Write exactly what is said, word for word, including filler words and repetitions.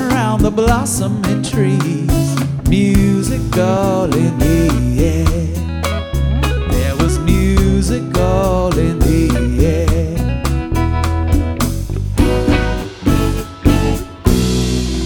around the blossoming trees, music all in the air.